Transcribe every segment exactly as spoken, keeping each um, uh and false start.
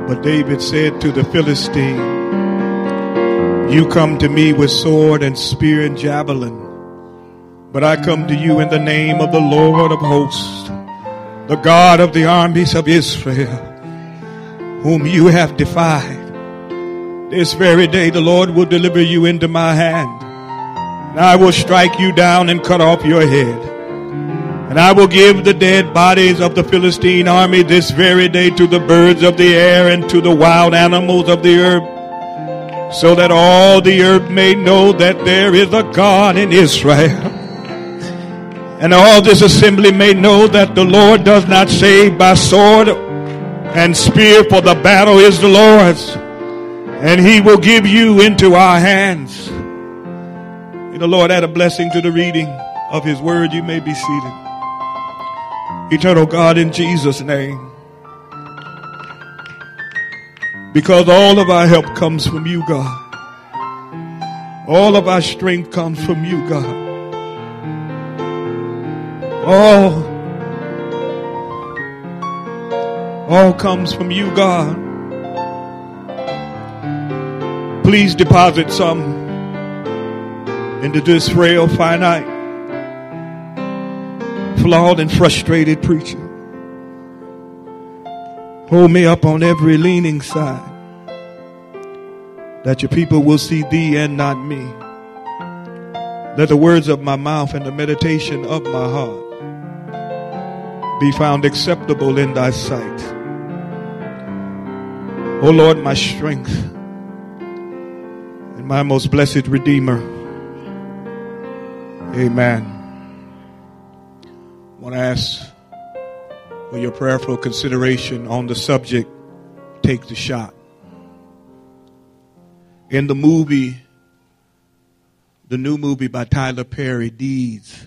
But David said to the Philistine, you come to me with sword and spear and javelin, but I come to you in the name of the Lord of hosts, the God of the armies of Israel, whom you have defied. This very day the Lord will deliver you into my hand, and I will strike you down and cut off your head. And I will give the dead bodies of the Philistine army this very day to the birds of the air and to the wild animals of the earth, so that all the earth may know that there is a God in Israel. And all this assembly may know that the Lord does not save by sword and spear, for the battle is the Lord's, and he will give you into our hands. May the Lord add a blessing to the reading of his word. You may be seated. Eternal God, in Jesus' name, because all of our help comes from you, God. All of our strength comes from you, God. All, all comes from you, God. Please deposit some into this frail, finite, flawed and frustrated preacher. Hold me up on every leaning side, that your people will see thee and not me. Let the words of my mouth and the meditation of my heart be found acceptable in thy sight. O Lord, my strength and my most blessed Redeemer. Amen. I want to ask for your prayerful consideration on the subject, Take the Shot. In the movie, the new movie by Tyler Perry, Deeds,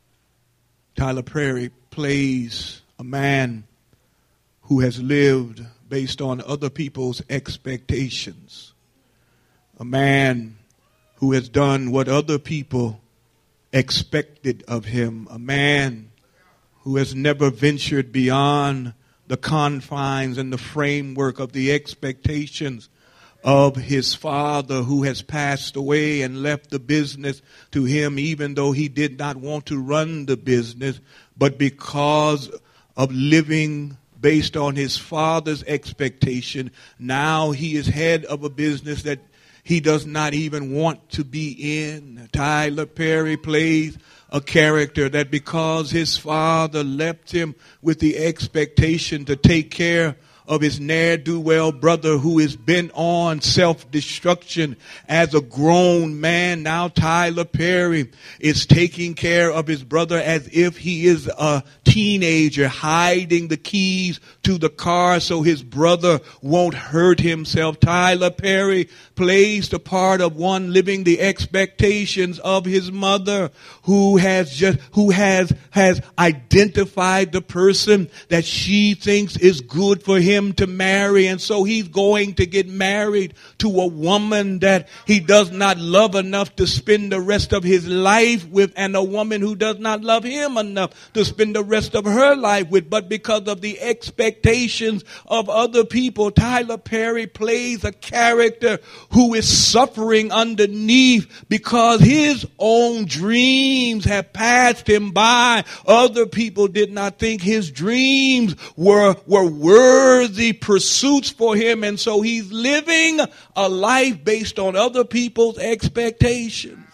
Tyler Perry plays a man who has lived based on other people's expectations. A man who has done what other people expected of him. A man who has never ventured beyond the confines and the framework of the expectations of his father, who has passed away and left the business to him, even though he did not want to run the business. But because of living based on his father's expectation, now he is head of a business that he does not even want to be in. Tyler Perry plays a character that, because his father left him with the expectation to take care of his ne'er-do-well brother who is bent on self-destruction as a grown man, now Tyler Perry is taking care of his brother as if he is a teenager, hiding the keys to the car so his brother won't hurt himself. Tyler Perry plays the part of one living the expectations of his mother, who has just who has has identified the person that she thinks is good for him to marry, and so he's going to get married to a woman that he does not love enough to spend the rest of his life with, and a woman who does not love him enough to spend the rest of her life with. But because of the expectations of other people, Tyler Perry plays a character who is suffering underneath because his own dreams have passed him by. Other people did not think his dreams were, were worthy pursuits for him, and so he's living a life based on other people's expectations.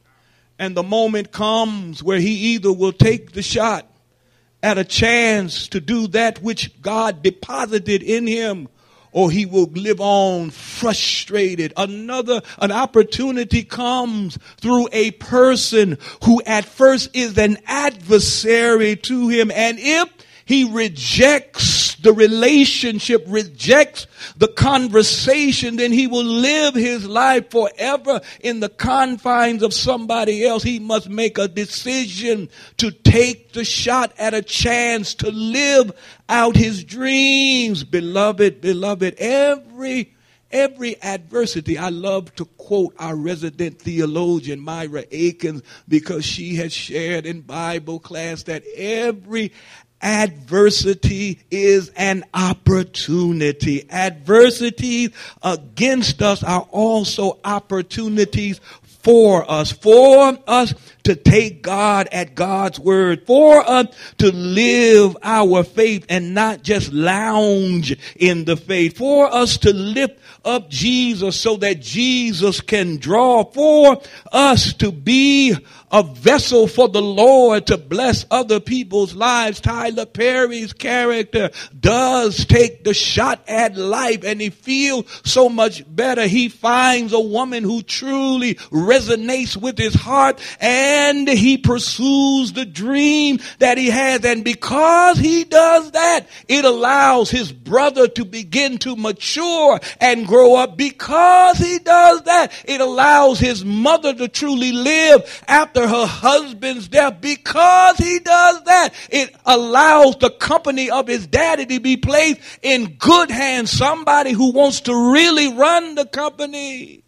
And the moment comes where he either will take the shot at a chance to do that which God deposited in him, or he will live on frustrated. Another, an opportunity comes through a person who at first is an adversary to him. And if he rejects the relationship, rejects the conversation, then he will live his life forever in the confines of somebody else. He must make a decision to take the shot at a chance to live out his dreams. Beloved, beloved, every Every adversity, I love to quote our resident theologian, Myra Akins, because she has shared in Bible class that every adversity is an opportunity. Adversities against us are also opportunities for us, for us to take God at God's word, for us to live our faith and not just lounge in the faith, for us to lift up Jesus so that Jesus can draw, for us to be a vessel for the Lord to bless other people's lives. Tyler Perry's character does take the shot at life, and he feels so much better. He finds a woman who truly resonates with his heart, and he pursues the dream that he has. And because he does that, it allows his brother to begin to mature and grow up. Because he does that, it allows his mother to truly live after her husband's death. Because he does that, it allows the company of his daddy to be placed in good hands. Somebody who wants to really run the company.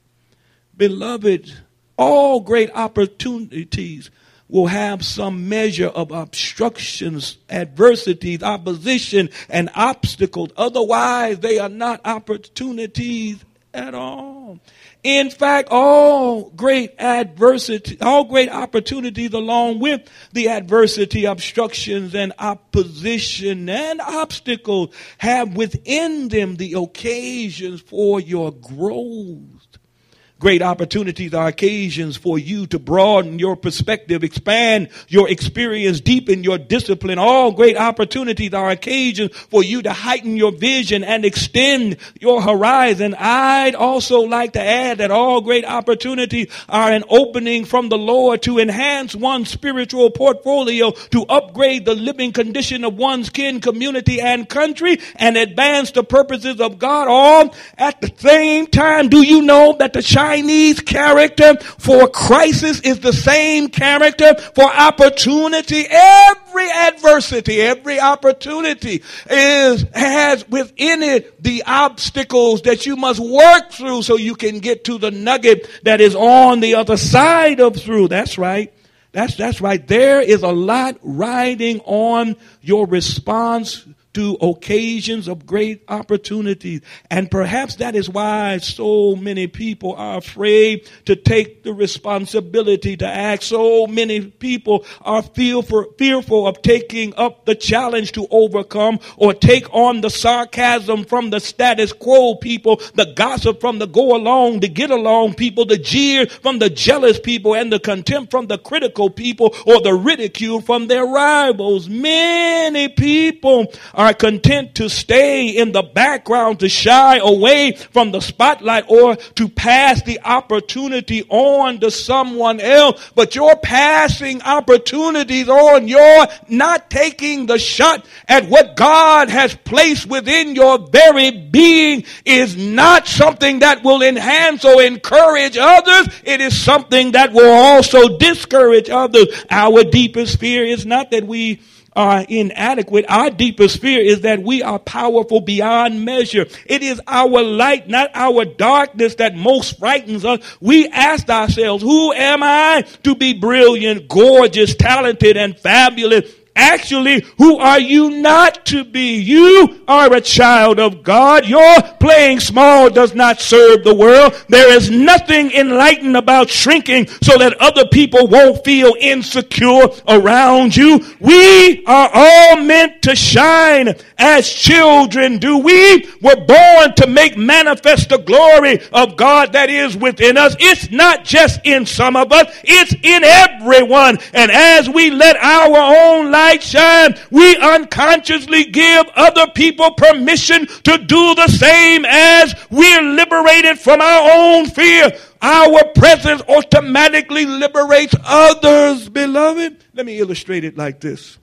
Beloved, all great opportunities will have some measure of obstructions, adversities, opposition, and obstacles. Otherwise, they are not opportunities at all. In fact, all great adversity, all great opportunities along with the adversity, obstructions, and opposition and obstacles have within them the occasions for your growth. Great opportunities are occasions for you to broaden your perspective, expand your experience, deepen your discipline. All great opportunities are occasions for you to heighten your vision and extend your horizon. I'd also like to add that all great opportunities are an opening from the Lord to enhance one's spiritual portfolio, to upgrade the living condition of one's kin, community, and country, and advance the purposes of God all at the same time. Do you know that the Chinese character for crisis is the same character for opportunity? Every adversity, every opportunity is has within it the obstacles that you must work through so you can get to the nugget that is on the other side of through. That's right. That's that's right. There is a lot riding on your response to occasions of great opportunities. And perhaps that is why so many people are afraid to take the responsibility to act. So many people are fearful, fearful of taking up the challenge to overcome or take on the sarcasm from the status quo people, the gossip from the go along, the get along people, the jeer from the jealous people, and the contempt from the critical people, or the ridicule from their rivals. Many people are are content to stay in the background, to shy away from the spotlight, or to pass the opportunity on to someone else. But your passing opportunities on, your not taking the shot at what God has placed within your very being is not something that will enhance or encourage others. It is something that will also discourage others. Our deepest fear is not that we are inadequate. Our deepest fear is that we are powerful beyond measure. It is our light, not our darkness, that most frightens us. We ask ourselves, who am I to be brilliant, gorgeous, talented, and fabulous? Actually, who are you not to be? You are a child of God. Your playing small does not serve the world. There is nothing enlightened about shrinking so that other people won't feel insecure around you. We are all meant to shine as children do. We were born to make manifest the glory of God that is within us. It's not just in some of us. It's in everyone. And as we let our own light shine, we unconsciously give other people permission to do the same. As we're liberated from our own fear, our presence automatically liberates others, beloved. Let me illustrate it like this.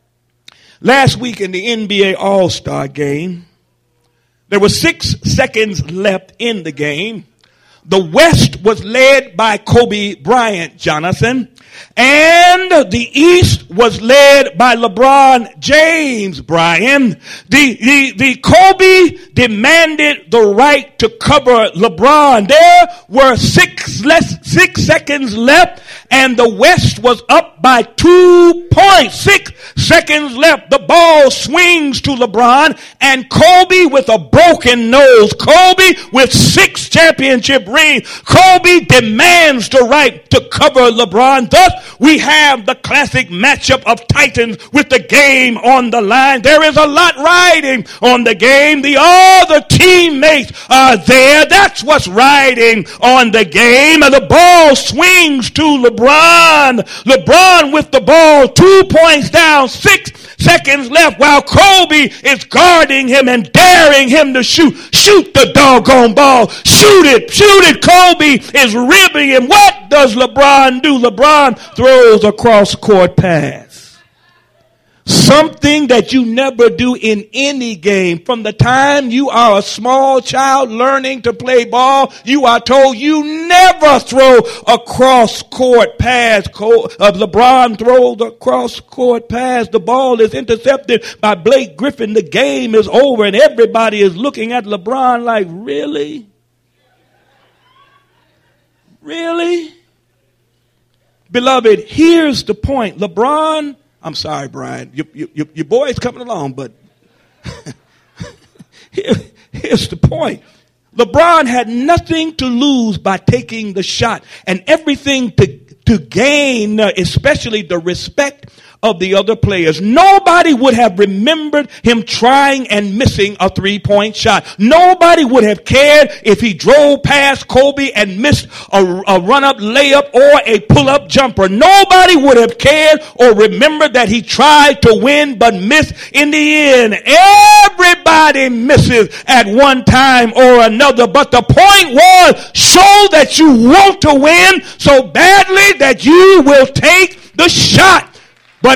Last week in the N B A All-Star game, there were six seconds left in the game. The West was led by Kobe Bryant, Jonathan, and the East was led by LeBron James, Brian. The, the, the Kobe demanded the right to cover LeBron. There were six less, six seconds left, and the West was up by two points. Six seconds left. The ball swings to LeBron, and Kobe with a broken nose. Kobe with six championship rings. Kobe demands the right to cover LeBron. Thus, we have the classic matchup of Titans with the game on the line. There is a lot riding on the game. The other teammates are there. That's what's riding on the game. And the ball swings to LeBron. LeBron with the ball, two points down, six seconds left, while Kobe is guarding him and daring him to shoot. Shoot the doggone ball. Shoot it. Shoot it. Kobe is ribbing him. What does LeBron do? LeBron throws a cross-court pass. Something that you never do in any game. From the time you are a small child learning to play ball, you are told you never throw a cross-court pass. Uh, LeBron throws a cross-court pass. The ball is intercepted by Blake Griffin. The game is over, and everybody is looking at LeBron like, really? Really? Beloved, here's the point. LeBron, I'm sorry, Brian, your, your, your boy's coming along, but Here, here's the point. LeBron had nothing to lose by taking the shot and everything to, to gain, uh, especially the respect of the other players. Nobody would have remembered him trying and missing a three-point shot. Nobody would have cared if he drove past Kobe and missed a, a run-up layup or a pull-up jumper. Nobody would have cared or remembered that he tried to win but missed in the end. Everybody misses at one time or another, but the point was, show that you want to win so badly that you will take the shot. But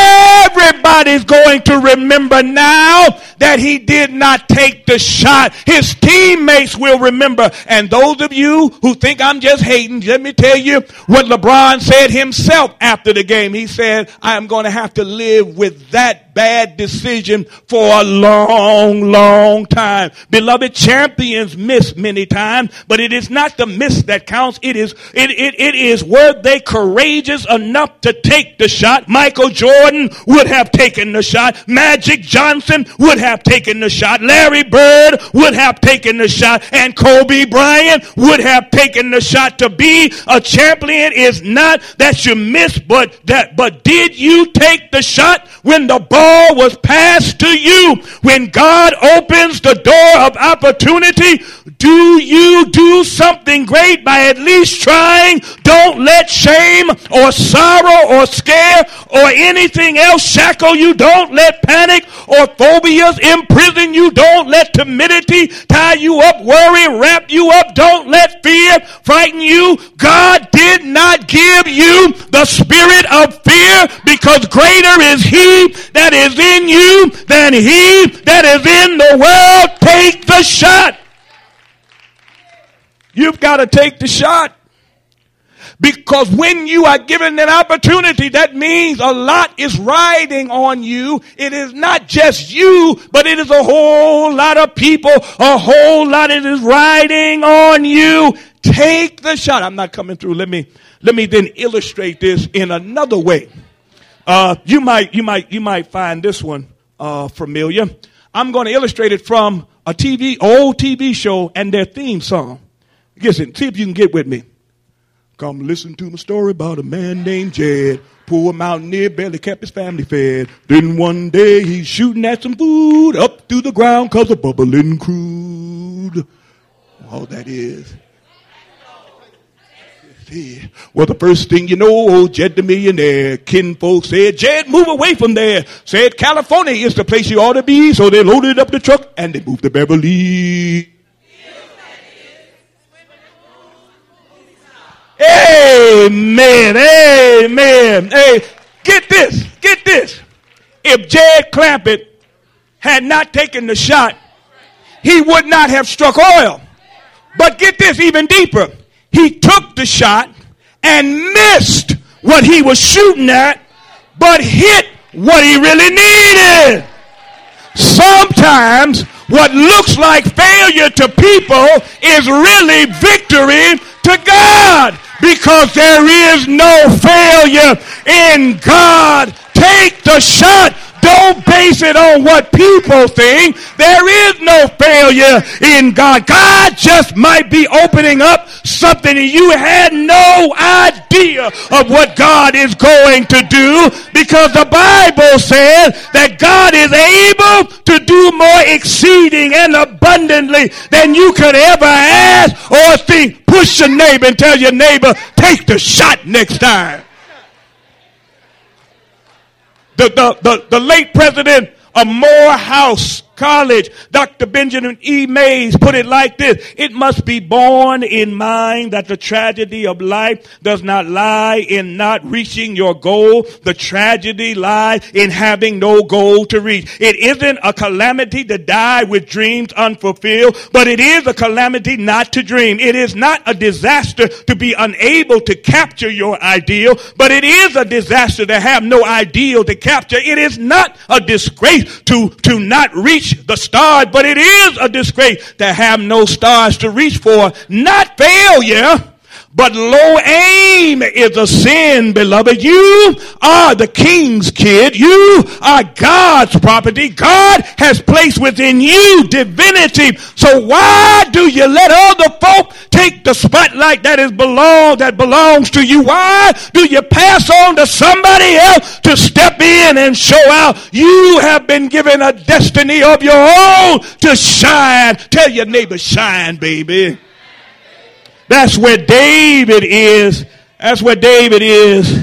everybody's going to remember now that he did not take the shot. His teammates will remember. And those of you who think I'm just hating, let me tell you what LeBron said himself after the game. He said, I am going to have to live with that bad decision for a long, long time. Beloved, champions miss many times, but it is not the miss that counts. It is, it, it, it is were they courageous enough to take the shot? Michael Jordan would have taken the shot. Magic Johnson would have taken the shot. Larry Bird would have taken the shot. And Kobe Bryant would have taken the shot. To be a champion is not that you miss, but that, but did you take the shot when the ball was passed to you? When God opens the door of opportunity, do you do something great by at least trying? Don't let shame or sorrow or scare or anything else shackle you. Don't let panic or phobias imprison you. Don't let timidity tie you up, worry wrap you up. Don't let fear frighten you. God did not give you the spirit of fear, because greater is he that is in you than he that is in the world. Take the shot. You've got to take the shot. Because when you are given an opportunity, that means a lot is riding on you. It is not just you, but it is a whole lot of people. A whole lot is riding on you. Take the shot. I'm not coming through. Let me, let me then illustrate this in another way. Uh, you might, you might, you might find this one, uh, familiar. I'm going to illustrate it from a T V, old T V show and their theme song. Listen, see if you can get with me. Come listen to my story about a man named Jed. Poor mountaineer, barely kept his family fed. Then one day he's shooting at some food up through the ground cause of bubbling crude. All that is. Well, the first thing you know, old Jed the millionaire, kinfolk said, Jed, move away from there. Said California is the place you ought to be. So they loaded up the truck and they moved to Beverly. Amen. Amen. Hey, get this. Get this. If Jed Clampett had not taken the shot, he would not have struck oil. But get this even deeper. He took the shot and missed what he was shooting at, but hit what he really needed. Sometimes what looks like failure to people is really victory to God, because there is no failure in God. Take the shot. Don't base it on what people think. There is no failure in God. God just might be opening up something and you had no idea of what God is going to do, because the Bible says that God is able to do more exceeding and abundantly than you could ever ask or think. Push your neighbor and tell your neighbor, take the shot next time. The, the, the, the late president of Morehouse College, Doctor Benjamin E. Mays, put it like this: it must be borne in mind that the tragedy of life does not lie in not reaching your goal. The tragedy lies in having no goal to reach. It isn't a calamity to die with dreams unfulfilled, but it is a calamity not to dream. It is not a disaster to be unable to capture your ideal, but it is a disaster to have no ideal to capture. It is not a disgrace to, to not reach the stars, but it is a disgrace to have no stars to reach for. Not failure, but low aim is a sin, beloved. You are the king's kid. You are God's property. God has placed within you divinity. So why do you let other folk take the spotlight that is belong that belongs to you? Why do you pass on to somebody else to step in and show out? You have been given a destiny of your own to shine. Tell your neighbor, shine, baby. That's where David is. That's where David is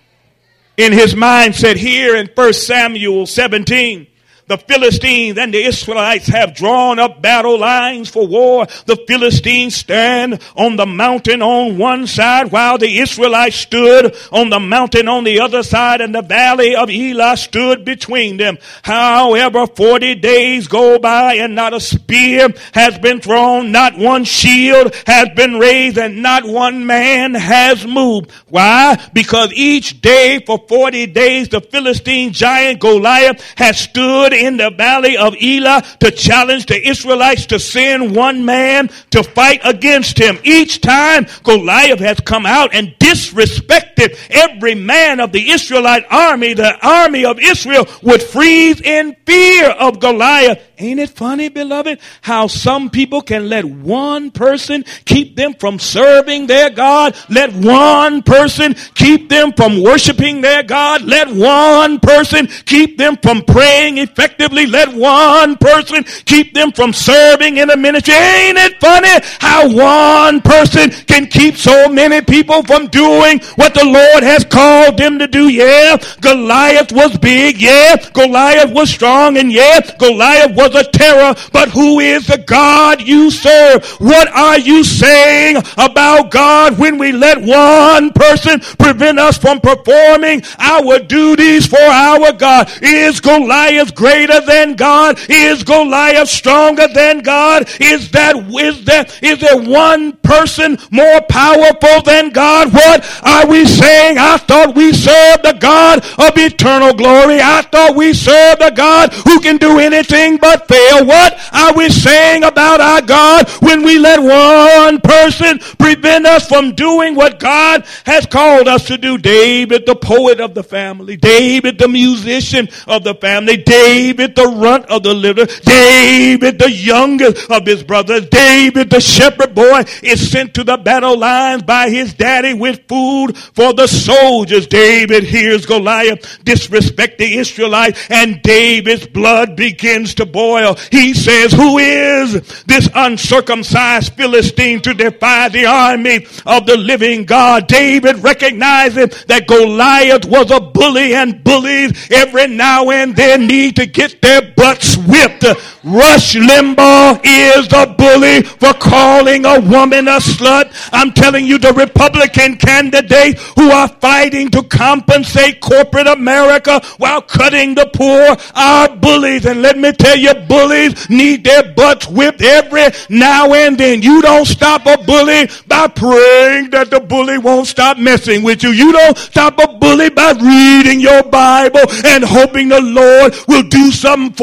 in his mindset here in First Samuel seventeen. The Philistines and the Israelites have drawn up battle lines for war. The Philistines stand on the mountain on one side, while the Israelites stood on the mountain on the other side, and the valley of Elah stood between them. However, forty days go by and not a spear has been thrown, not one shield has been raised, and not one man has moved. Why? Because each day for forty days the Philistine giant Goliath has stood in the valley of Elah to challenge the Israelites to send one man to fight against him. Each time Goliath has come out and disrespected every man of the Israelite army, the army of Israel would freeze in fear of Goliath. Ain't it funny, beloved, how some people can let one person keep them from serving their God? Let one person keep them from worshiping their God? Let one person keep them from praying effectively? Let one person keep them from serving in the ministry? Ain't it funny how one person can keep so many people from doing what the Lord has called them to do? Yeah, Goliath was big. Yeah, Goliath was strong. And yeah, Goliath was a terror, but who is the God you serve? What are you saying about God when we let one person prevent us from performing our duties for our God? Is Goliath greater than God? Is Goliath stronger than God? Is that is that is there one person more powerful than God? What are we saying? I thought we served the God of eternal glory. I thought we served the God who can do anything but fail. What are we saying about our God when we let one person prevent us from doing what God has called us to do? David, the poet of the family. David, the musician of the family. David, the runt of the litter. David, the youngest of his brothers. David, the shepherd boy, is sent to the battle lines by his daddy with food for the soldiers. David hears Goliath disrespect the Israelites, and David's blood begins to boil. He says, who is this uncircumcised Philistine to defy the army of the living God? David recognizes that Goliath was a bully, and bullies every now and then need to get their butts whipped. Rush Limbaugh is the bully for calling a woman a slut. I'm telling you, the Republican candidates who are fighting to compensate corporate America while cutting the poor are bullies. And let me tell you, bullies need their butts whipped every now and then. You don't stop a bully by praying that the bully won't stop messing with you. You don't stop a bully by reading your Bible and hoping the Lord will do something for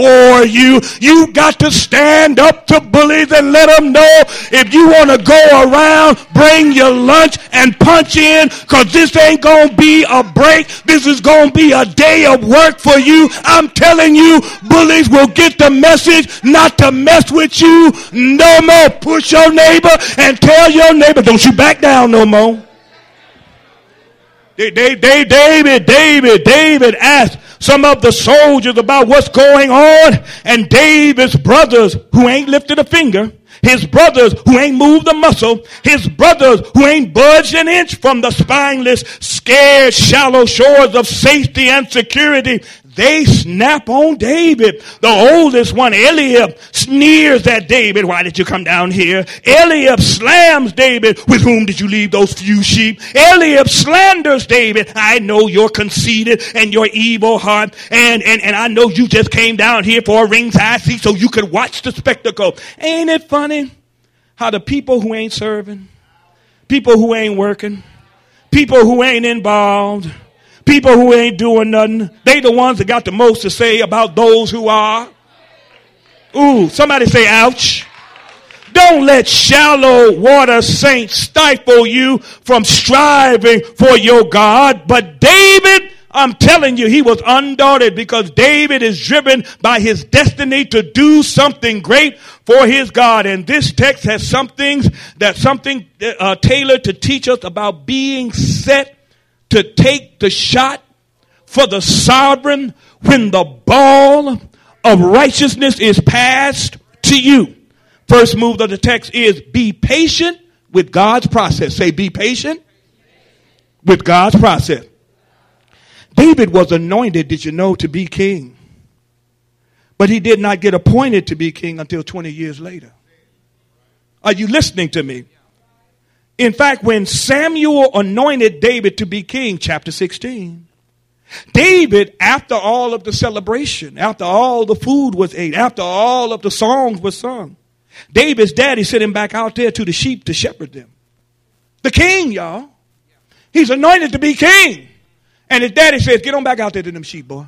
you. You got to stand up to bullies and let them know if you want to go around, bring your lunch and punch in, because this ain't going to be a break. This is going to be a day of work for you. I'm telling you, bullies will get the message not to mess with you no more. Push your neighbor and tell your neighbor, don't you back down no more. They, they, they, David, David, David asked some of the soldiers about what's going on, and David's brothers who ain't lifted a finger, his brothers who ain't moved a muscle, his brothers who ain't budged an inch from the spineless, scared, shallow shores of safety and security, they snap on David. The oldest one, Eliab, sneers at David. Why did you come down here? Eliab slams David. With whom did you leave those few sheep? Eliab slanders David. I know you're conceited and your evil heart, and, and, and I know you just came down here for a ringside seat so you could watch the spectacle. Ain't it funny how the people who ain't serving, people who ain't working, people who ain't involved, people who ain't doing nothing, they the ones that got the most to say about those who are. Ooh, somebody say ouch. Don't let shallow water saints stifle you from striving for your God. But David, I'm telling you, he was undaunted, because David is driven by his destiny to do something great for his God. And this text has some things that something uh, tailored to teach us about being set to take the shot for the sovereign when the ball of righteousness is passed to you. First move of the text is be patient with God's process. Say, be patient with God's process. David was anointed, did you know, to be king. But he did not get appointed to be king until twenty years later. Are you listening to me? In fact, when Samuel anointed David to be king, chapter sixteen, David, after all of the celebration, after all the food was ate, after all of the songs were sung, David's daddy sent him back out there to the sheep to shepherd them. The king, y'all. He's anointed to be king. And his daddy says, get on back out there to them sheep, boy.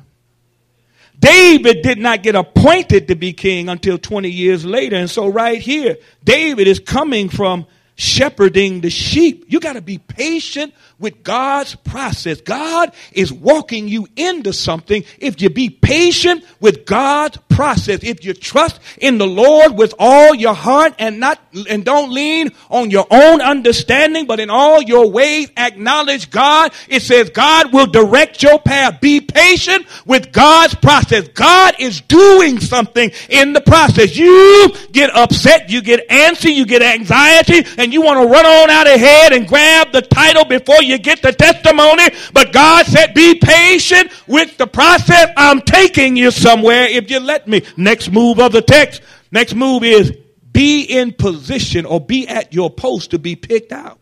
David did not get appointed to be king until twenty years later. And so right here, David is coming from shepherding the sheep. You got to be patient with God's process. God is walking you into something if you be patient with God's process. If you trust in the Lord with all your heart and not and don't lean on your own understanding, but in all your ways acknowledge God. It says God will direct your path. Be patient with God's process. God is doing something in the process. You get upset, you get antsy, you get anxiety, and you want to run on out ahead and grab the title before you get the testimony. But God said, be patient with the process. I'm taking you somewhere if you let me. Next move of the text. Next move is be in position or be at your post to be picked out.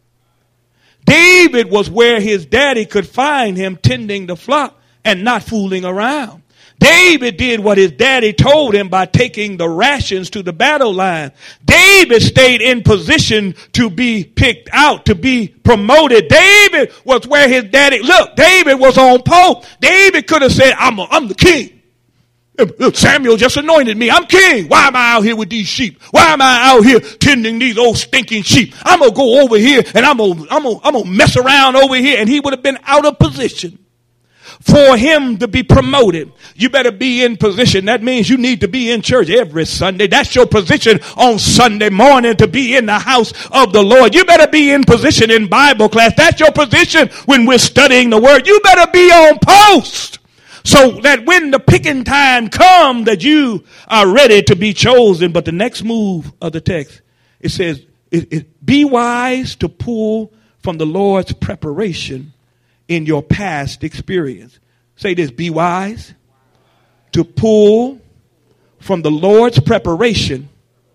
David was where his daddy could find him tending the flock and not fooling around. David did what his daddy told him by taking the rations to the battle line. David stayed in position to be picked out, to be promoted. David was where his daddy, look, David was on post. David could have said, I'm, a, I'm the king. Look, Samuel just anointed me. I'm king. Why am I out here with these sheep? Why am I out here tending these old stinking sheep? I'm going to go over here and I'm going I'm to I'm gonna mess around over here. And he would have been out of position. For him to be promoted, you better be in position. That means you need to be in church every Sunday. That's your position on Sunday morning, to be in the house of the Lord. You better be in position in Bible class. That's your position when we're studying the word. You better be on post so that when the picking time comes that you are ready to be chosen. But the next move of the text, it says, it, it, be wise to pull from the Lord's preparation in your past experience. Say this, be wise to pull from the Lord's preparation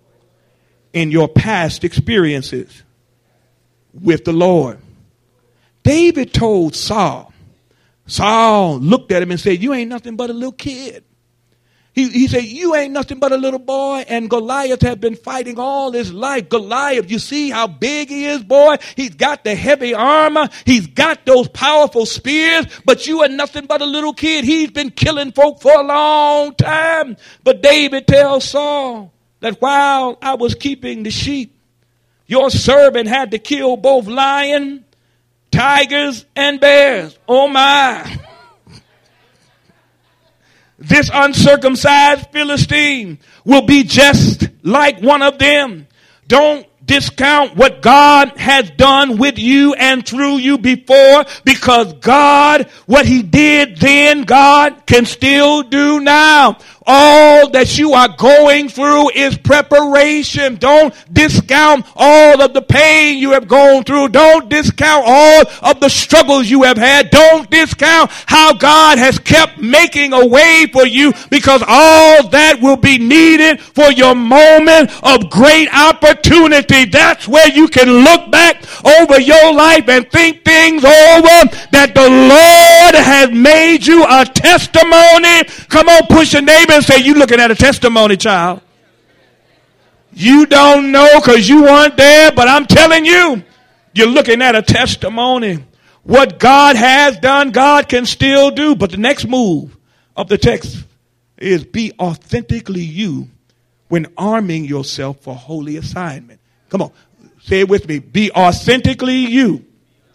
in your past experiences with the Lord. David told Saul, Saul looked at him and said, you ain't nothing but a little kid. He, he said, you ain't nothing but a little boy, and Goliath had been fighting all his life. Goliath, you see how big he is, boy? He's got the heavy armor. He's got those powerful spears, but you are nothing but a little kid. He's been killing folk for a long time. But David tells Saul that while I was keeping the sheep, your servant had to kill both lions, tigers, and bears. Oh, my. This uncircumcised Philistine will be just like one of them. Don't discount what God has done with you and through you before, because God, what he did then, God can still do now. All that you are going through is preparation. Don't discount all of the pain you have gone through. Don't discount all of the struggles you have had. Don't discount how God has kept making a way for you, because all that will be needed for your moment of great opportunity. That's where you can look back over your life and think things over, that the Lord has made you a testimony. Come on, push your neighbor and say, you looking at a testimony, child. You don't know because you weren't there, but I'm telling you, you're looking at a testimony. What God has done, God can still do. But the next move of the text is be authentically you when arming yourself for holy assignment. Come on, say it with me. Be authentically you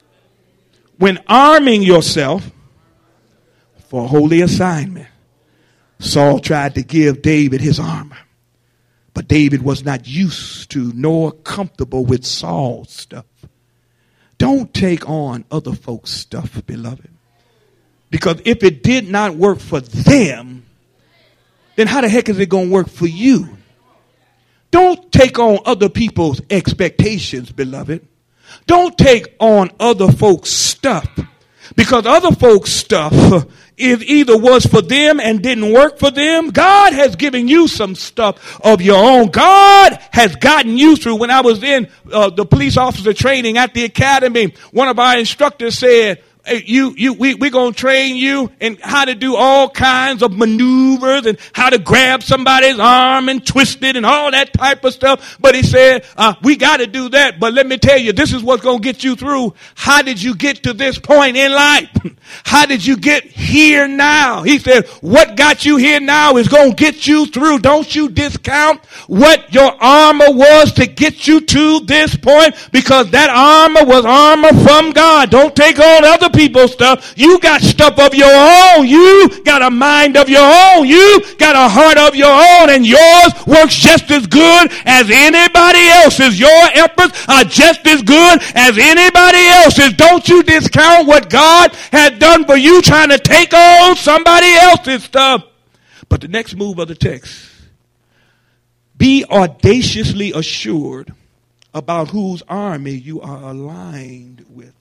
when arming yourself for holy assignment. Saul tried to give David his armor, but David was not used to nor comfortable with Saul's stuff. Don't take on other folks' stuff, beloved, because if it did not work for them, then how the heck is it going to work for you? Don't take on other people's expectations, beloved. Don't take on other folks' stuff, because other folks' stuff, if either was for them and didn't work for them, God has given you some stuff of your own. God has gotten you through. When I was in uh, the police officer training at the academy, one of our instructors said, hey, you, you, we, we're going to train you in how to do all kinds of maneuvers and how to grab somebody's arm and twist it and all that type of stuff. But he said, uh, we got to do that. But let me tell you, this is what's going to get you through. How did you get to this point in life? How did you get here now? He said, what got you here now is going to get you through. Don't you discount what your armor was to get you to this point, because that armor was armor from God. Don't take on other people's stuff. You got stuff of your own. You got a mind of your own. You got a heart of your own, and yours works just as good as anybody else's. Your efforts are just as good as anybody else's. Don't you discount what God had done for you trying to take on somebody else's stuff. But the next move of the text, be audaciously assured about whose army you are aligned with.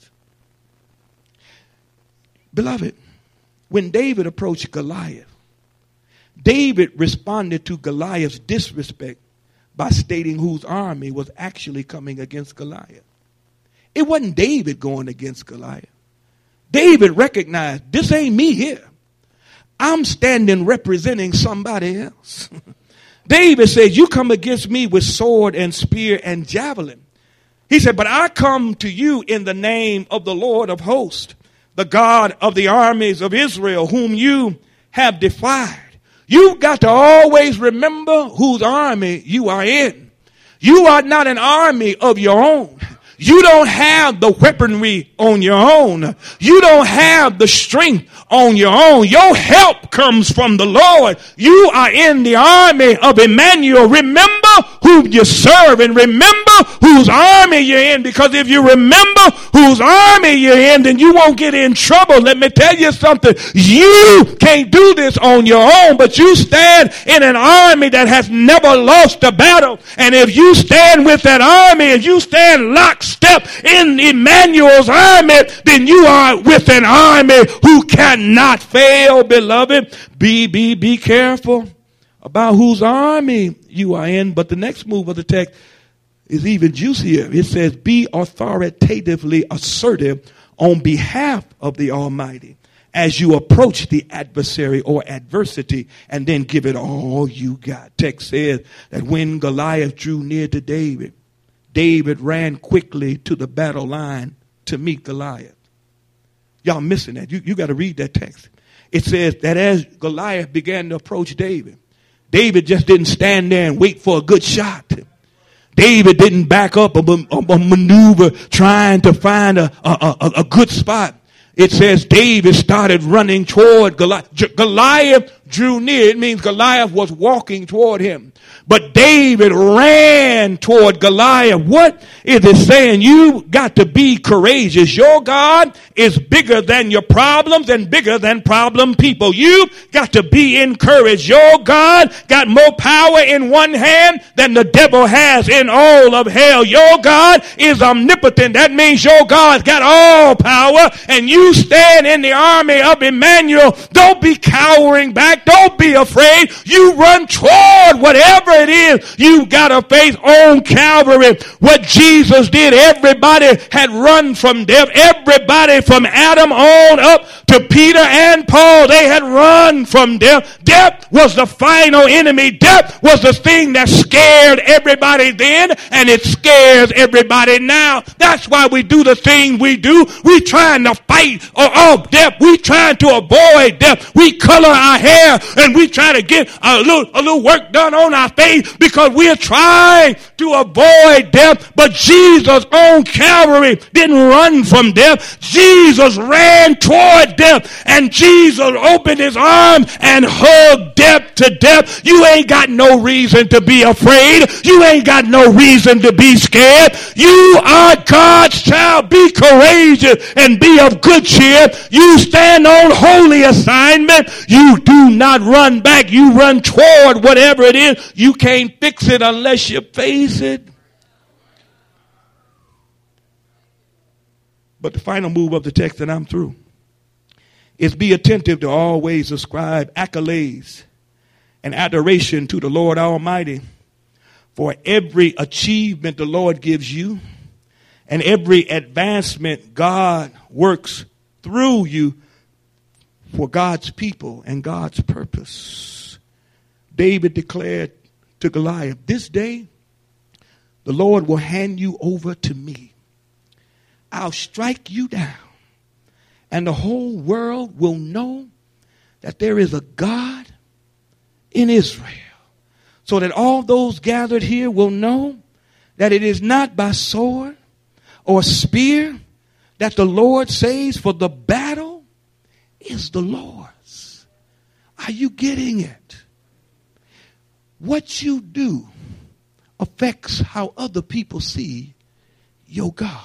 Beloved, when David approached Goliath, David responded to Goliath's disrespect by stating whose army was actually coming against Goliath. It wasn't David going against Goliath. David recognized, this ain't me here. I'm standing representing somebody else. David said, you come against me with sword and spear and javelin. He said, but I come to you in the name of the Lord of hosts, the God of the armies of Israel, whom you have defied. You've got to always remember whose army you are in. You are not an army of your own. You don't have the weaponry on your own. You don't have the strength on your own. Your help comes from the Lord. You are in the army of Emmanuel. Remember who you serve and remember whose army you're in, because if you remember whose army you're in, then you won't get in trouble. Let me tell you something. You can't do this on your own, but you stand in an army that has never lost a battle. And if you stand with that army, if you stand lockstep in Emmanuel's army, then you are with an army who cannot fail, beloved. Be, be, be careful about whose army you are in. But the next move of the text is even juicier. It says, be authoritatively assertive on behalf of the Almighty as you approach the adversary or adversity, and then give it all you got. Text says that when Goliath drew near to David, David ran quickly to the battle line to meet Goliath. Y'all missing that. You, you got to read that text. It says that as Goliath began to approach David, David just didn't stand there and wait for a good shot. David didn't back up a, a, a maneuver trying to find a, a, a, a good spot. It says David started running toward Goliath. Goliath drew near. It means Goliath was walking toward him. But David ran toward Goliath. What is it saying? You got to be courageous. Your God is bigger than your problems and bigger than problem people. You got to be encouraged. Your God got more power in one hand than the devil has in all of hell. Your God is omnipotent. That means your God's got all power, and you stand in the army of Emmanuel. Don't be cowering back. Don't be afraid. You run toward whatever it is you got to face on Calvary. What Jesus did, everybody had run from death. Everybody from Adam on up to Peter and Paul, they had run from death. Death was the final enemy. Death was the thing that scared everybody then, and it scares everybody now. That's why we do the thing we do. We trying to fight off death. We trying to avoid death. We color our hair, and we try to get a little, a little work done on our face because we are trying to avoid death. But Jesus on Calvary didn't run from death. Jesus ran toward death, and Jesus opened his arms and hugged death to death. You ain't got no reason to be afraid. You ain't got no reason to be scared. You are God's child. Be courageous and be of good cheer. You stand on holy assignment. You do not run back. You run toward whatever it is. You can't fix it unless you face it. But the final move of the text, and I'm through, is be attentive to always ascribe accolades and adoration to the Lord Almighty for every achievement the Lord gives you and every advancement God works through you for God's people and God's purpose. David declared to Goliath, this day the Lord will hand you over to me. I'll strike you down, and the whole world will know that there is a God in Israel, so that all those gathered here will know that it is not by sword or spear that the Lord saves, for the battle is the Lord's. Are you getting it? What you do affects how other people see your God.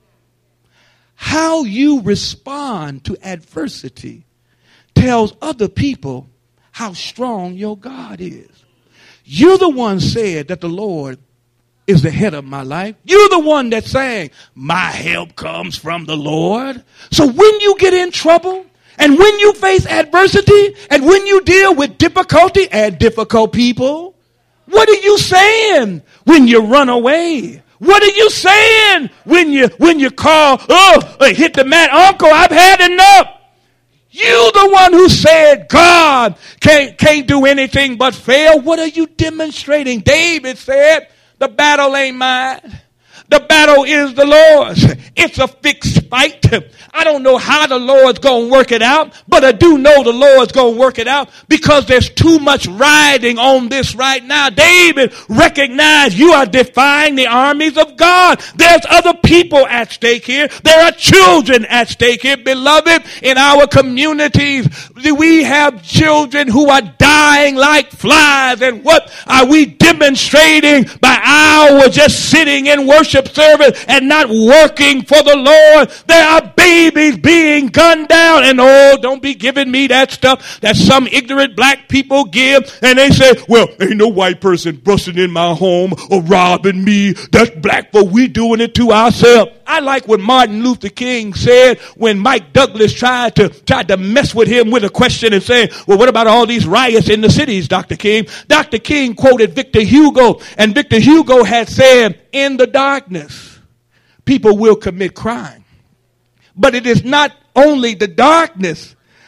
How you respond to adversity tells other people how strong your God is. You're the one said that the Lord is the head of my life. You're the one that's saying, my help comes from the Lord. So when you get in trouble, and when you face adversity, and when you deal with difficulty and difficult people, what are you saying when you run away? What are you saying when you when you call, oh, hit the mat, uncle, I've had enough? You the one who said God can't, can't do anything but fail. What are you demonstrating? David said, the battle ain't mine. The battle is the Lord's. It's a fixed fight. I don't know how the Lord's going to work it out, but I do know the Lord's going to work it out because there's too much riding on this right now. David recognized you are defying the armies of God. There's other people at stake here. There are children at stake here. Beloved, in our communities, we have children who are dying like flies. And what are we demonstrating by our just sitting in worship service and not working for the Lord? There are babies being gunned down, and oh, don't be giving me that stuff that some ignorant black people give, and they say, well, ain't no white person busting in my home or robbing me. That's black, but we doing it to ourselves. I like what Martin Luther King said when Mike Douglas tried to tried to mess with him with a question and say, well, what about all these riots in the cities, Doctor King? Doctor King quoted Victor Hugo, and Victor Hugo had said, in the darkness, people will commit crime. But it is not only the darkness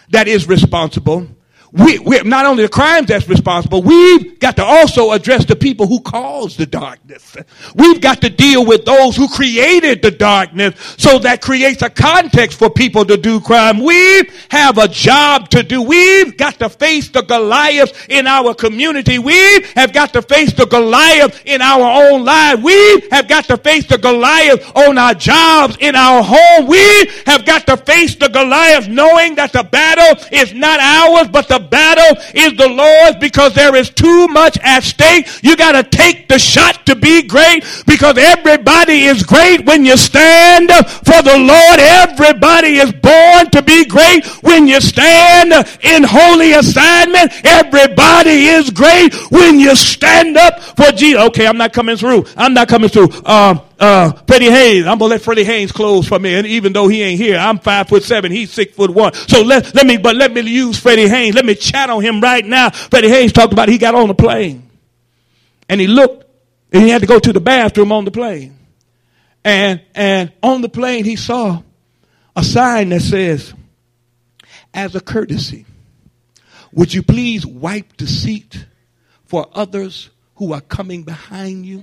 that is responsible. We, we not only the crimes that's responsible, we've got to also address the people who caused the darkness. We've got to deal with those who created the darkness, so that creates a context for people to do crime. We have a job to do. We've got to face the Goliaths in our community. We have got to face the Goliath in our own lives. We have got to face the Goliath on our jobs, in our home. We have got to face the Goliath knowing that the battle is not ours, but the battle is the Lord's, because there is too much at stake. You got to take the shot to be great, because everybody is great when you stand for the Lord. Everybody is born to be great when you stand in holy assignment. Everybody is great when you stand up for Jesus. Okay, I'm not coming through. I'm not coming through. Um, Uh, Freddie Haynes. I'm gonna let Freddie Haynes close for me, and even though he ain't here, I'm five foot seven. He's six foot one. So let let me, but let me use Freddie Haynes. Let me chat on him right now. Freddie Haynes talked about he got on the plane, and he looked, and he had to go to the bathroom on the plane, and and on the plane he saw a sign that says, "As a courtesy, would you please wipe the seat for others who are coming behind you?"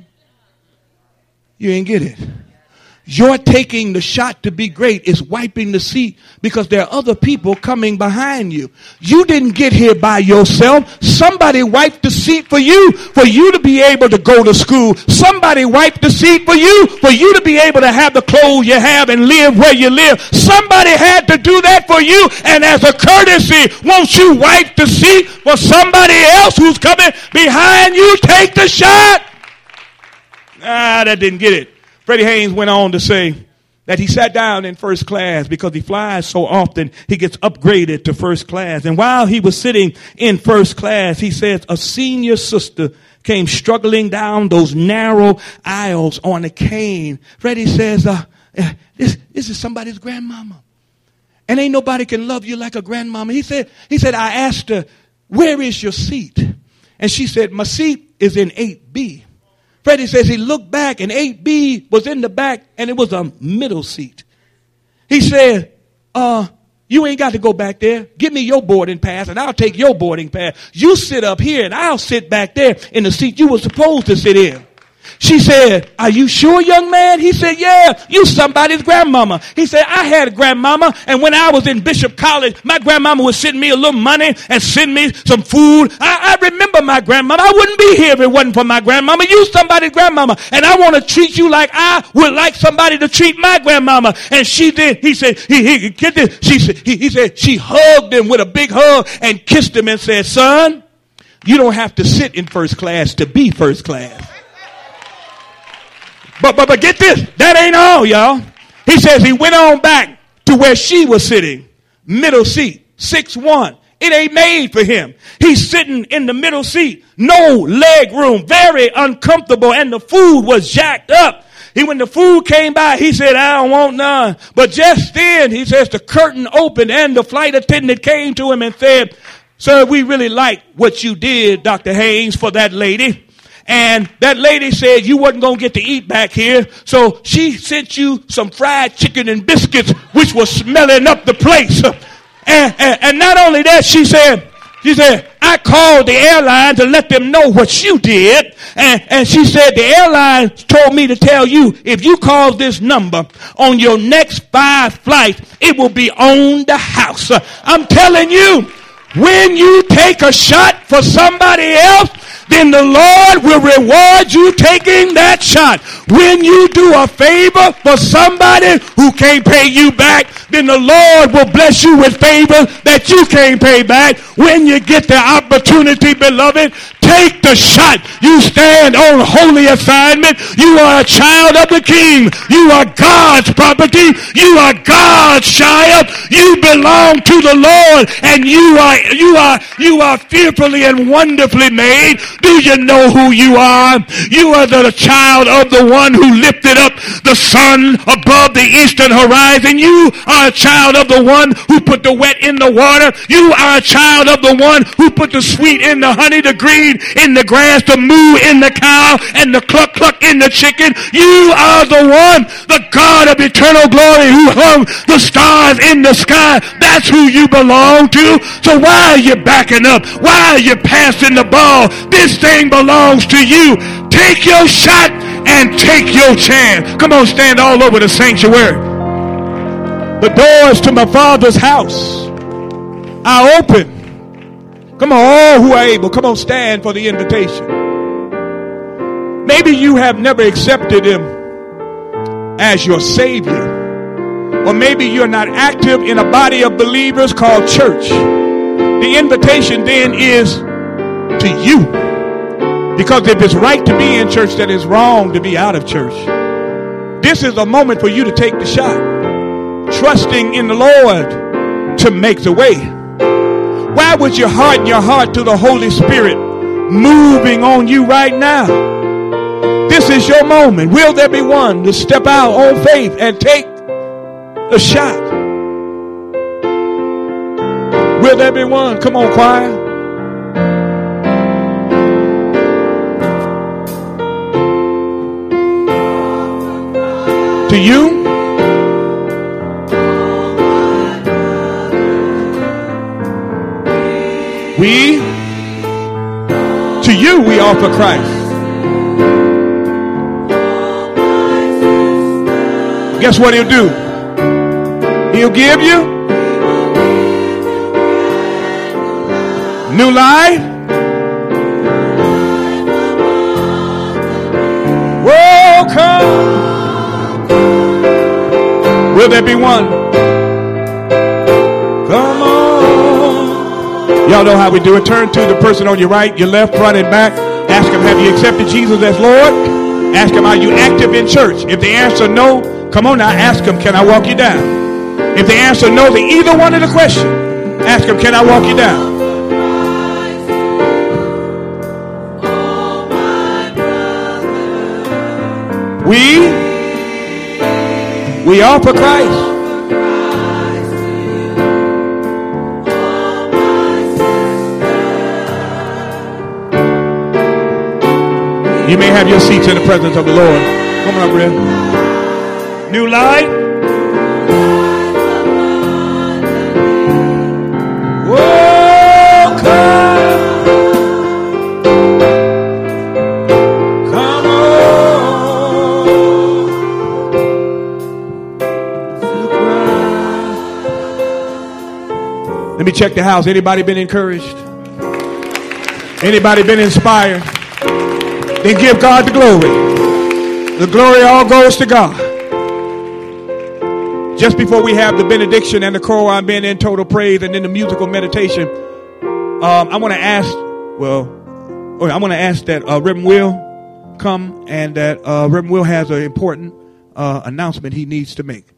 You ain't get it. You're taking the shot to be great is wiping the seat, because there are other people coming behind you. You didn't get here by yourself. Somebody wiped the seat for you, for you to be able to go to school. Somebody wiped the seat for you, for you to be able to have the clothes you have and live where you live. Somebody had to do that for you. And as a courtesy, won't you wipe the seat for somebody else who's coming behind you? Take the shot. Ah, that didn't get it. Freddie Haynes went on to say that he sat down in first class because he flies so often, he gets upgraded to first class. And while he was sitting in first class, he says a senior sister came struggling down those narrow aisles on a cane. Freddie says, uh, this, this is somebody's grandmama. And ain't nobody can love you like a grandmama. He said, he said, I asked her, where is your seat? And she said, my seat is in eight B. Freddie says he looked back, and eight B was in the back, and it was a middle seat. He said, uh, you ain't got to go back there. Give me your boarding pass, and I'll take your boarding pass. You sit up here, and I'll sit back there in the seat you were supposed to sit in. She said, are you sure, young man? He said, yeah, you somebody's grandmama. He said, I had a grandmama, and when I was in Bishop College, my grandmama would send me a little money and send me some food. I, I remember my grandmama. I wouldn't be here if it wasn't for my grandmama. You somebody's grandmama, and I want to treat you like I would like somebody to treat my grandmama. And she did. He said, he, he, get this. She said, he, he said, she hugged him with a big hug and kissed him and said, son, you don't have to sit in first class to be first class. But, but, but get this, that ain't all, y'all. He says he went on back to where she was sitting, middle seat, six one. It ain't made for him. He's sitting in the middle seat, no leg room, very uncomfortable, and the food was jacked up. He, when the food came by, he said, I don't want none. But just then, he says, the curtain opened, and the flight attendant came to him and said, sir, we really like what you did, Doctor Haynes, for that lady. And that lady said you wasn't going to get to eat back here. So she sent you some fried chicken and biscuits, which was smelling up the place. And, and, and not only that, she said, she said, I called the airline to let them know what you did. And, and she said, the airline told me to tell you, if you call this number on your next five flights, it will be on the house. I'm telling you, when you take a shot for somebody else, then the Lord will reward you taking that shot. When you do a favor for somebody who can't pay you back, then the Lord will bless you with favors that you can't pay back. When you get the opportunity, beloved, take the shot. You stand on holy assignment. You are a child of the King. You are God's property. You are God's child. You belong to the Lord, and you are you are you are fearfully and wonderfully made. Do you know who you are? You are the child of the one who lifted up the sun above the eastern horizon. You are a child of the one who put the wet in the water. You are a child of the one who put the sweet in the honey, the green weed in the grass, the moo in the cow, and the cluck cluck in the chicken. You are the one, the God of eternal glory who hung the stars in the sky. That's who you belong to. So why are you backing up? Why are you passing the ball? This thing belongs to you. Take your shot and take your chance. Come on, stand all over the sanctuary. The doors to my Father's house are open. Come on, all who are able, come on, stand for the invitation. Maybe you have never accepted him as your Savior. Or maybe you're not active in a body of believers called church. The invitation then is to you. Because if it's right to be in church, then it's wrong to be out of church. This is a moment for you to take the shot, trusting in the Lord to make the way. Why would you harden your heart to the Holy Spirit moving on you right now? This is your moment. Will there be one to step out on faith and take the shot? Will there be one? Come on, choir. To you, we, to you we offer Christ. Guess what he'll do? He'll give you new life. Welcome. Will there be one? Come on. Y'all know how we do it. Turn to the person on your right, your left, front, and back. Ask him, have you accepted Jesus as Lord? Ask him, are you active in church? If the answer no, come on now, ask him, can I walk you down? If the answer no to either one of the questions, ask him, can I walk you down? We, we offer Christ. You may have your seats in the presence of the Lord. Come on up, Red. New light. Whoa, come. Come on. Let me check the house. Anybody been encouraged? Anybody been inspired? Then give God the glory. The glory all goes to God. Just before we have the benediction and the choral, I'm being in total praise, and then the musical meditation. Um, I want to ask, well, okay, I want to ask that uh, Reverend Will come, and that uh, Reverend Will has an important uh, announcement he needs to make.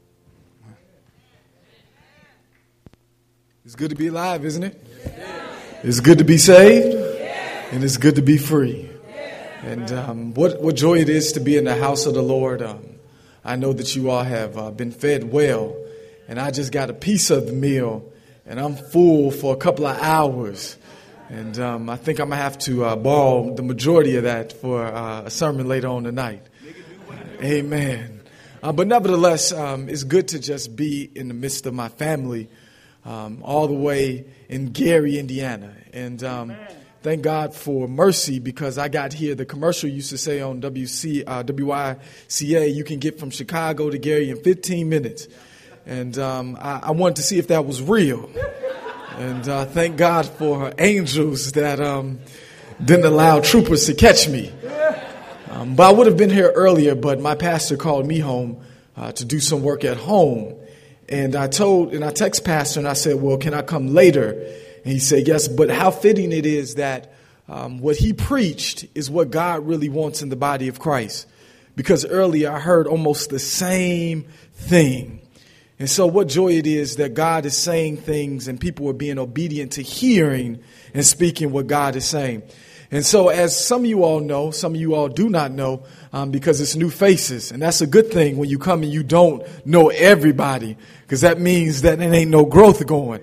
It's good to be alive, isn't it? It's good to be saved, and it's good to be free. And um, what, what joy it is to be in the house of the Lord. Um, I know that you all have uh, been fed well, and I just got a piece of the meal, and I'm full for a couple of hours. And um, I think I'm going to have to uh, borrow the majority of that for uh, a sermon later on tonight. Amen. Uh, but nevertheless, um, it's good to just be in the midst of my family, um, all the way in Gary, Indiana. And um thank God for mercy, because I got here. The commercial used to say on W C, uh, W Y C A, you can get from Chicago to Gary in fifteen minutes. And um, I, I wanted to see if that was real. And uh, thank God for angels that um, didn't allow troopers to catch me. Um, but I would have been here earlier, but my pastor called me home uh, to do some work at home. And I told, and I text pastor and I said, well, can I come later? And he said, yes, but how fitting it is that um, what he preached is what God really wants in the body of Christ. Because earlier I heard almost the same thing. And so what joy it is that God is saying things and people are being obedient to hearing and speaking what God is saying. And so as some of you all know, some of you all do not know, um, because it's new faces. And that's a good thing when you come and you don't know everybody, because that means that there ain't no growth going.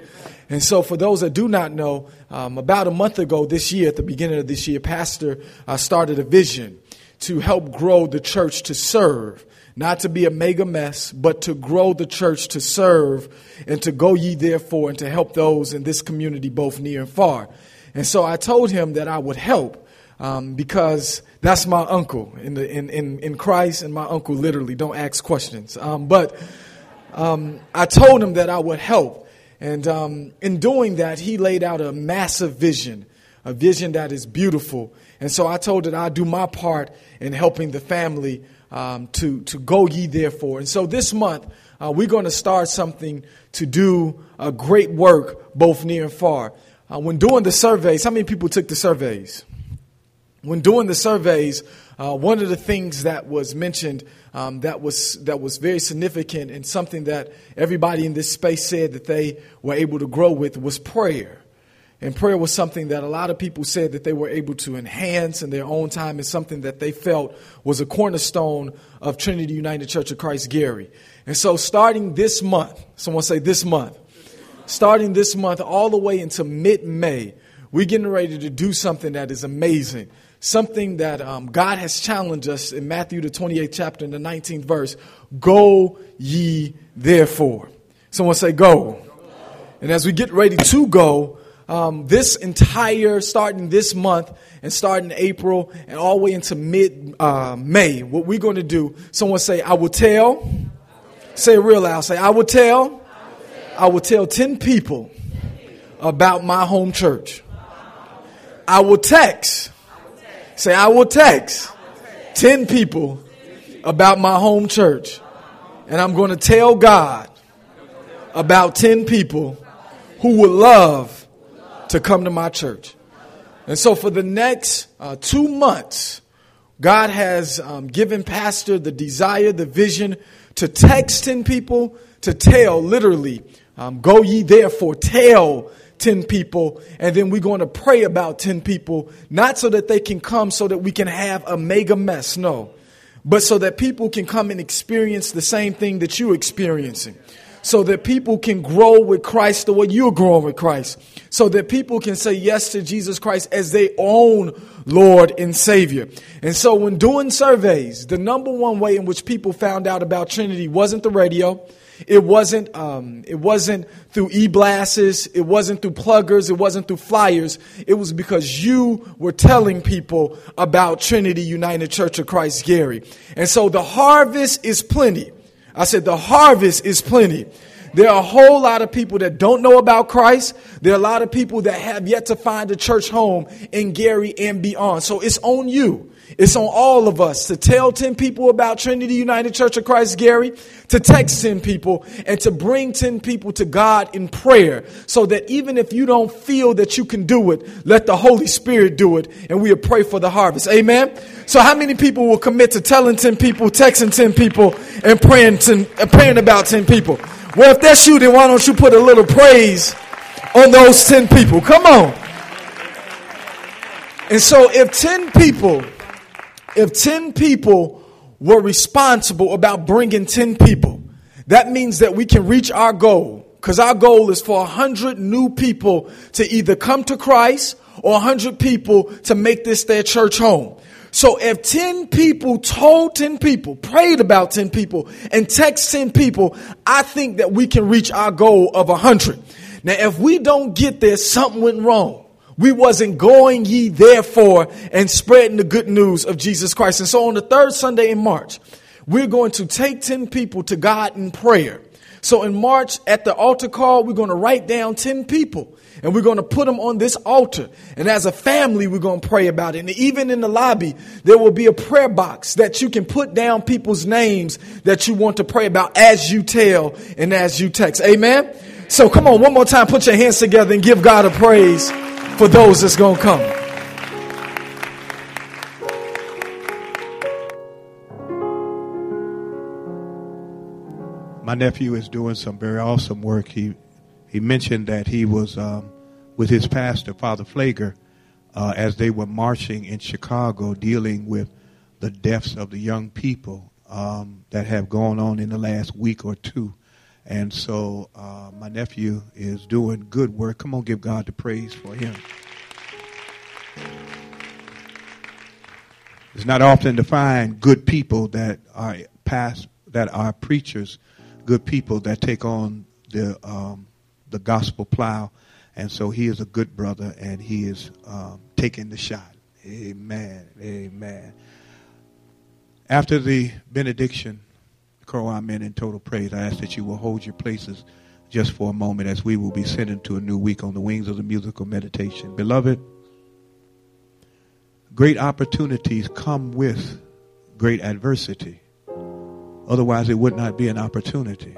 And so for those that do not know, um, about a month ago this year, at the beginning of this year, Pastor uh, started a vision to help grow the church to serve. Not to be a mega mess, but to grow the church to serve and to go ye therefore and to help those in this community both near and far. And so I told him that I would help um, because that's my uncle in, the, in, in, in Christ, and my uncle literally don't ask questions. Um, but um, I told him that I would help. And um, in doing that, he laid out a massive vision, a vision that is beautiful. And so I told that I'd do my part in helping the family Um, to, to go ye therefore. And so this month, uh, we're going to start something to do a great work, both near and far. Uh, when doing the surveys, how many people took the surveys? When doing the surveys, uh, one of the things that was mentioned um, that was that was very significant and something that everybody in this space said that they were able to grow with was prayer. And prayer was something that a lot of people said that they were able to enhance in their own time, and something that they felt was a cornerstone of Trinity United Church of Christ, Gary. And so starting this month, someone say this month, starting this month all the way into mid-May, we're getting ready to do something that is amazing. Something that um, God has challenged us in Matthew, the twenty-eighth chapter, in the nineteenth verse. Go ye therefore. Someone say go. And as we get ready to go, Um, this entire, starting this month and starting April and all the way into mid-May, uh, what we're going to do, someone say, I will tell, say it real loud, say, I will tell, I will tell ten people about my home church. I will text, say, I will text ten people about my home church. And I'm going to tell God about ten people who would love to come to my church. And so for the next uh, two months, God has um, given Pastor the desire, the vision to text ten people, to tell, literally, um, go ye therefore, tell ten people. And then we're going to pray about ten people, not so that they can come so that we can have a mega mess, no, but so that people can come and experience the same thing that you're experiencing. So that people can grow with Christ the way you're growing with Christ. So that people can say yes to Jesus Christ as their own Lord and Savior. And so when doing surveys, the number one way in which people found out about Trinity wasn't the radio. It wasn't um, it wasn't through e-blasts. It wasn't through pluggers. It wasn't through flyers. It was because you were telling people about Trinity United Church of Christ, Gary. And so the harvest is plenty. I said the harvest is plenty. There are a whole lot of people that don't know about Christ. There are a lot of people that have yet to find a church home in Gary and beyond. So it's on you. It's on all of us to tell ten people about Trinity United Church of Christ, Gary, to text ten people, and to bring ten people to God in prayer, so that even if you don't feel that you can do it, let the Holy Spirit do it, and we'll pray for the harvest. Amen. So how many people will commit to telling ten people, texting ten people, and praying, ten, uh, praying about ten people? Well, if that's you, then why don't you put a little praise on those ten people? Come on. And so if ten people... If ten people were responsible about bringing ten people, that means that we can reach our goal. Because our goal is for one hundred new people to either come to Christ or one hundred people to make this their church home. So if ten people told ten people, prayed about ten people, and text ten people, I think that we can reach our goal of one hundred. Now, if we don't get there, something went wrong. We wasn't going ye therefore and spreading the good news of Jesus Christ. And so on the third Sunday in March, we're going to take ten people to God in prayer. So in March at the altar call, we're going to write down ten people and we're going to put them on this altar. And as a family, we're going to pray about it. And even in the lobby, there will be a prayer box that you can put down people's names that you want to pray about as you tell and as you text. Amen. So come on, one more time, put your hands together and give God a praise for those that's going to come. My nephew is doing some very awesome work. He he mentioned that he was um, with his pastor, Father Flager, uh, as they were marching in Chicago, dealing with the deaths of the young people um, that have gone on in the last week or two. And so uh, my nephew is doing good work. Come on, give God the praise for him. It's not often to find good people that are past, that are preachers, good people that take on the um, the gospel plow. And so he is a good brother, and he is um, taking the shot. Amen. Amen. After the benediction, call amen in total praise, I ask that you will hold your places just for a moment as we will be sent into a new week on the wings of the musical meditation. Beloved, great opportunities come with great adversity. Otherwise, it would not be an opportunity.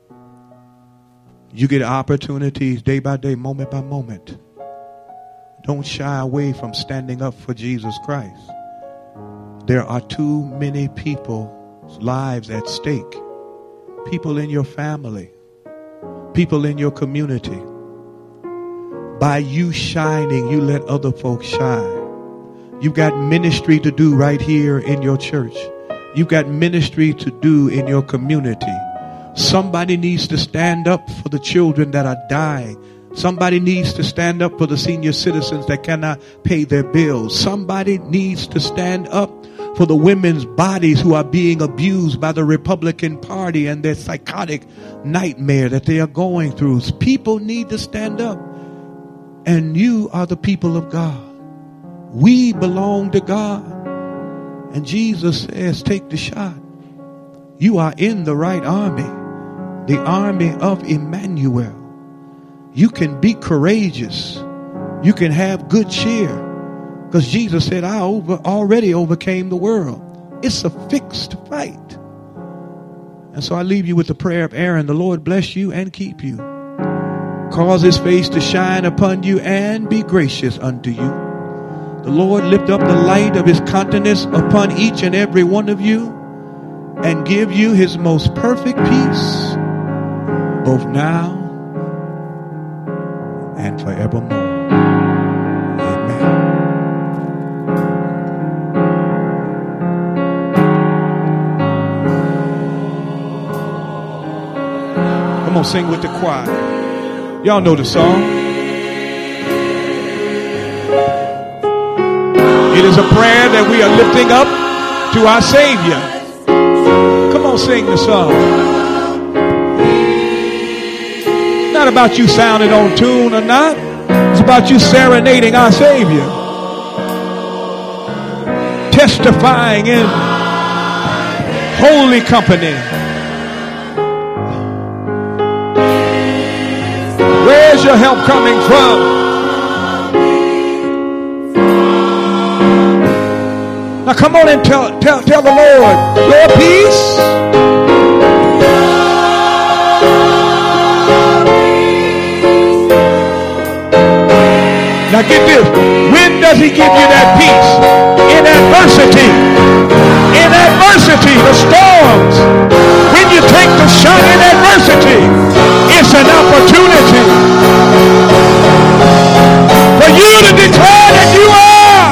You get opportunities day by day, moment by moment. Don't shy away from standing up for Jesus Christ. There are too many people's lives at stake. People in your family, people in your community. By you shining, you let other folks shine. You've got ministry to do right here in your church. You've got ministry to do in your community. Somebody needs to stand up for the children that are dying. Somebody needs to stand up for the senior citizens that cannot pay their bills. Somebody needs to stand up for the women's bodies who are being abused by the Republican Party and their psychotic nightmare that they are going through. People need to stand up. And you are the people of God. We belong to God. And Jesus says, take the shot. You are in the right army. The army of Emmanuel. You can be courageous. You can have good cheer. Because Jesus said, I over, already overcame the world. It's a fixed fight. And so I leave you with the prayer of Aaron. The Lord bless you and keep you. Cause his face to shine upon you and be gracious unto you. The Lord lift up the light of his countenance upon each and every one of you and give you his most perfect peace, both now and forevermore. Come on, sing with the choir. Y'all know the song. It is a prayer that we are lifting up to our Savior. Come on, sing the song. It's not about you sounding on tune or not. It's about you serenading our Savior. Testifying in holy company. Where's your help coming from? Now come on and tell, tell, tell the Lord, Lord, peace. Now get this. When does he give you that peace? In adversity. In adversity, the storms. When you take the shot in adversity, it's an opportunity for you to declare that you are.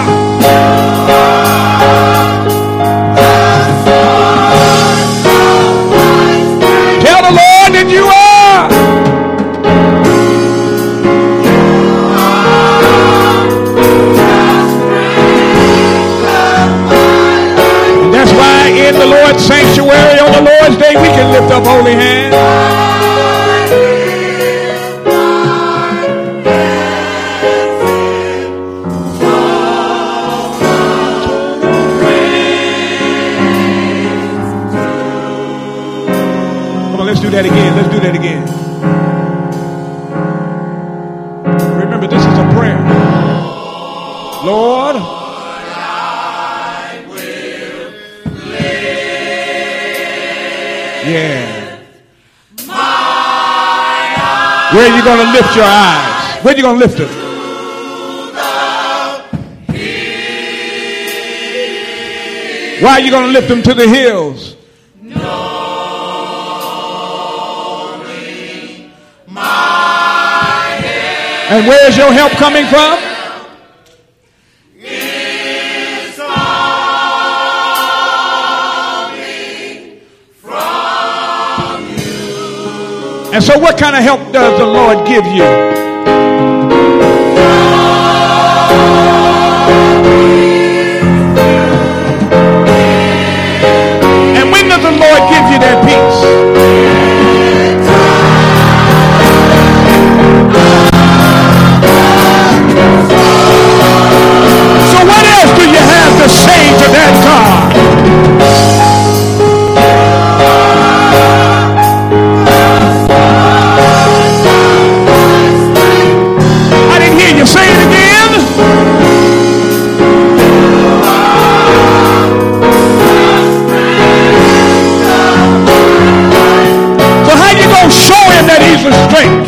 Tell the Lord that you are. And that's why in the Lord's sanctuary on the Lord's day we can lift up holy hands. Let's do that again. Let's do that again. Remember, this is a prayer. Lord, I will live. Yeah. Where are you going to lift your eyes? Where are you going to lift them? Why are you going to lift them to the hills? And where's your help coming from? It's coming from you. And so what kind of help does the Lord give you? And when does the Lord give you that peace? So what else do you have to say to that God? Say it again. So how you gonna show him that he's the strength?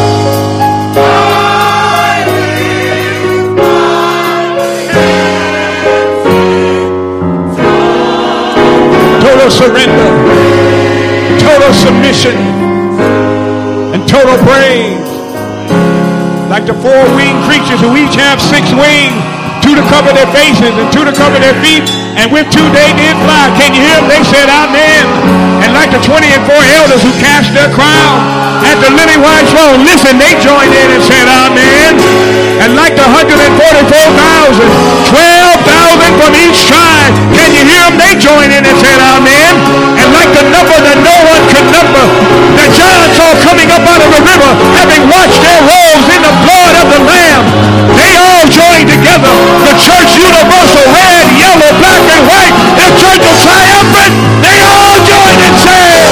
Total surrender, total submission, and total praise. Like the four winged creatures who each have six wings, two to cover their faces and two to cover their feet, and with two they did fly. Can you hear them? They said amen. And like the twenty and four elders who cast their crown at the lily white throne, listen, they joined in and said amen. And like the one hundred forty-four thousand, twelve thousand from each tribe, can you hear them? They joined in and said amen. And like the number that no one could number, that John saw coming up out of the river, having washed their robes in the blood of the Lamb, they all joined together. The church universal, red, yellow, black, and white, the church of triumphant, they all joined and said,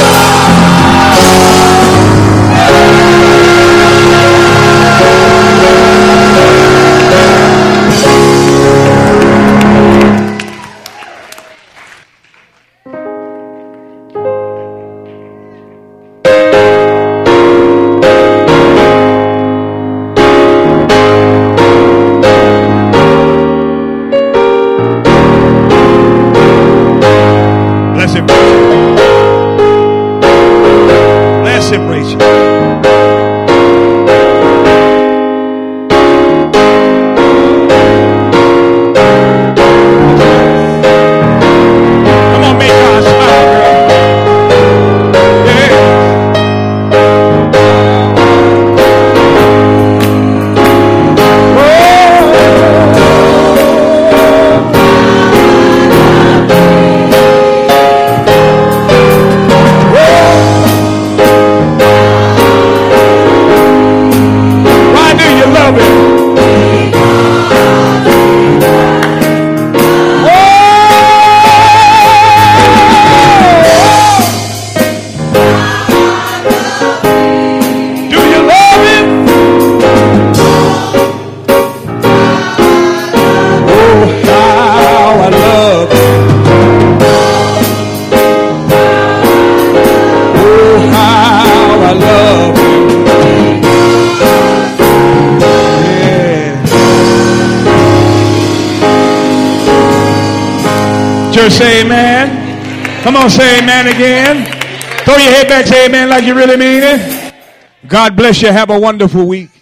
say amen. Come on, say amen again. Throw your head back, say amen like you really mean it. God bless you. Have a wonderful week.